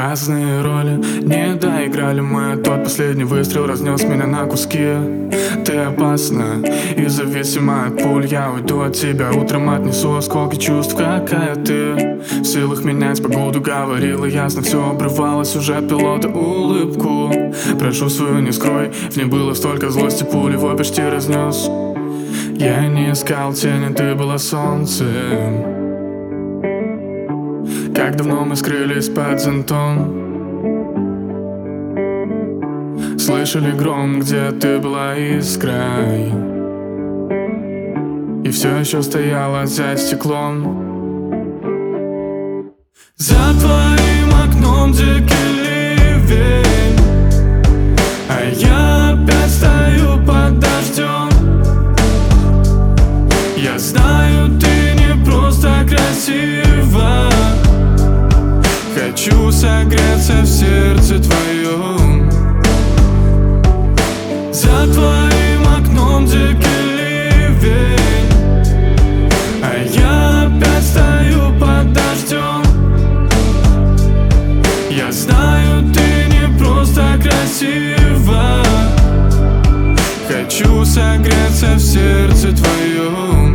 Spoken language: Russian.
Разные роли не доиграли мы. Тот последний выстрел разнес меня на куски. Ты опасна и зависима от пуль. Я уйду от тебя, утром отнесу осколки чувств. Какая ты в силах менять погоду, говорила ясно. Все обрывалось, уже пилота улыбку. Прошу свою не скрой, в ней было столько злости. Пулевой почти разнес. Я не искал тени, ты была солнцем. Как давно мы скрылись под зонтом. Слышали гром, где ты была искрой, и все еще стояла за стеклом. За твоим окном дикий ливень, а я опять стою под дождем. Я знаю, ты не просто красива. Хочу согреться в сердце твоем. За твоим окном дикий ливень, а я опять стою под дождем. Я знаю, ты не просто красива. Хочу согреться в сердце твоем.